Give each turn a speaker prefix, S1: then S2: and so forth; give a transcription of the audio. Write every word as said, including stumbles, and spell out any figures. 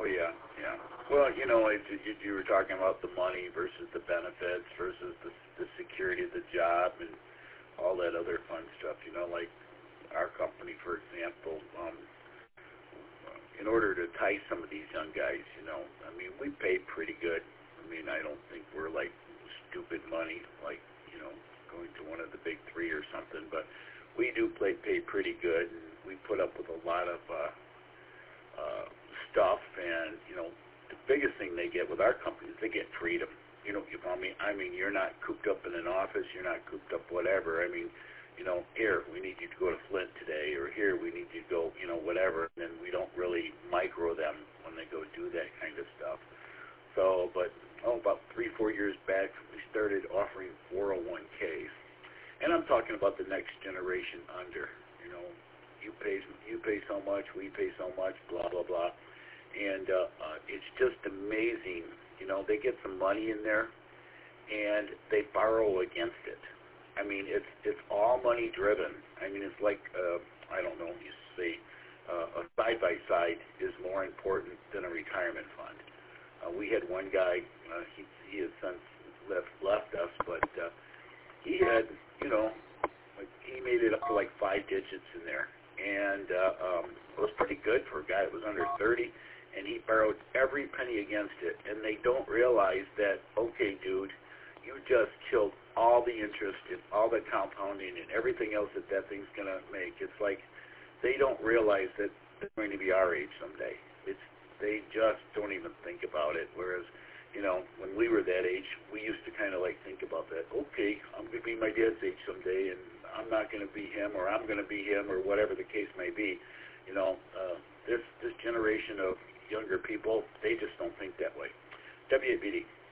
S1: Oh yeah, yeah. Well, you know, it, you, you were talking about the money versus the benefits versus the, the security of the job and all that other fun stuff. You know, like our company, for example, um, in order to entice some of these young guys, you know, I mean, we pay pretty good. I mean, I don't think we're like stupid money, like, you know, going to one of the big three or something, but we do play, pay pretty good, and we put up with a lot of uh, uh, stuff, and, you know, the biggest thing they get with our company is they get freedom. You know, you, I mean, I mean, you're not cooped up in an office, you're not cooped up whatever. I mean, you know, here, we need you to go to Flint today, or here, we need you to go, you know, whatever, and then we don't really micro them when they go do that kind of stuff. So, but, oh, about three, four years back, we started offering four oh one k's, and I'm talking about the next generation under, you know, you pay, you pay so much, we pay so much, blah, blah, blah, and uh, uh, it's just amazing. You know, they get some money in there, and they borrow against it. I mean, it's it's all money driven. I mean, it's like, uh, I don't know, you say uh, a side-by-side is more important than a retirement fund. Uh, we had one guy, uh, he, he has since left, left us, but uh, he had, you know, like, he made it up to like five digits in there. And uh, um, it was pretty good for a guy that was under thirty, and he borrowed every penny against it. And they don't realize that, okay, dude, you just killed all the interest and all the compounding and everything else that that thing's going to make. It's like they don't realize that they're going to be our age someday. It's they just don't even think about it. Whereas, you know, when we were that age, we used to kind of like think about that. Okay, I'm going to be my dad's age someday, and I'm not going to be him, or I'm going to be him, or whatever the case may be. You know, uh, this this generation of younger people, they just don't think that way. W A B D.